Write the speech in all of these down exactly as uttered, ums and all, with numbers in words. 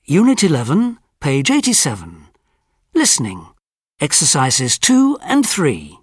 Unit eleven, page eighty-seven. Listening. Exercises two and three.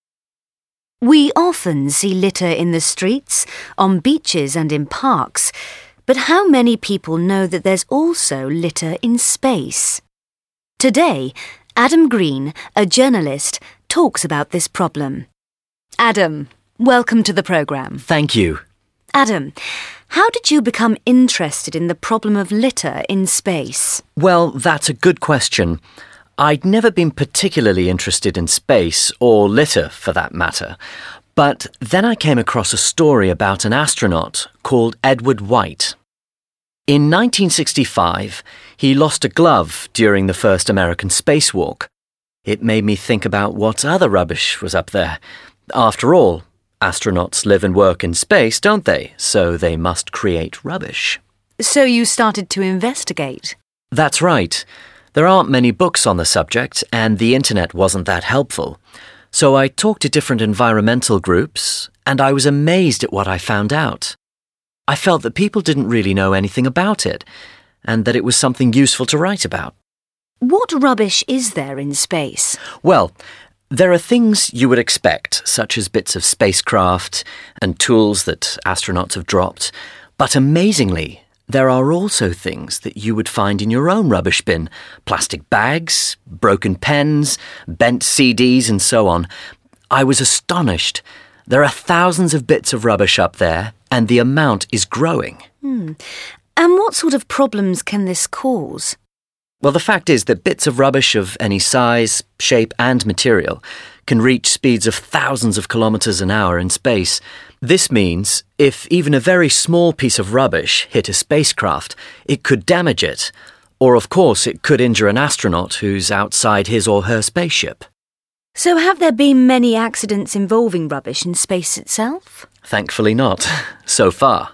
We often see litter in the streets, on beaches and in parks, but how many people know that there's also litter in space? Today, Adam Green, a journalist, talks about this problem. Adam, welcome to the programme. Thank you. Adam, how did you become interested in the problem of litter in space? Well, that's a good question. I'd never been particularly interested in space, or litter for that matter. But then I came across a story about an astronaut called Edward White. In nineteen sixty-five, he lost a glove during the first American spacewalk. It made me think about what other rubbish was up there. After all, astronauts live and work in space, don't they? So they must create rubbish. So you started to investigate? That's right. There aren't many books on the subject, and the internet wasn't that helpful. So I talked to different environmental groups, and I was amazed at what I found out. I felt that people didn't really know anything about it, and that it was something useful to write about. What rubbish is there in space? Well, there are things you would expect, such as bits of spacecraft and tools that astronauts have dropped. But amazingly, there are also things that you would find in your own rubbish bin. Plastic bags, broken pens, bent C Ds and so on. I was astonished. There are thousands of bits of rubbish up there, and the amount is growing. Hmm. And what sort of problems can this cause? Well, the fact is that bits of rubbish of any size, shape and material can reach speeds of thousands of kilometres an hour in space. This means if even a very small piece of rubbish hit a spacecraft, it could damage it. Or, of course, it could injure an astronaut who's outside his or her spaceship. So have there been many accidents involving rubbish in space itself? Thankfully not, so far.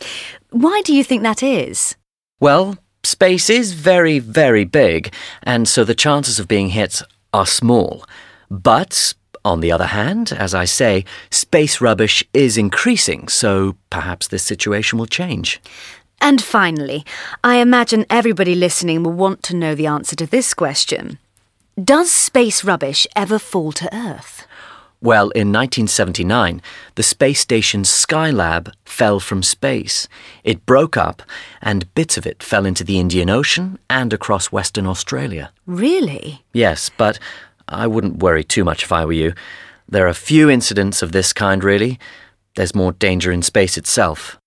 Why do you think that is? Well, space is very, very big, and so the chances of being hit are small. But, on the other hand, as I say, space rubbish is increasing, so perhaps this situation will change. And finally, I imagine everybody listening will want to know the answer to this question. Does space rubbish ever fall to Earth? Well, in nineteen seventy-nine, the space station's Skylab fell from space. It broke up, and bits of it fell into the Indian Ocean and across Western Australia. Really? Yes, but I wouldn't worry too much if I were you. There are few incidents of this kind, really. There's more danger in space itself.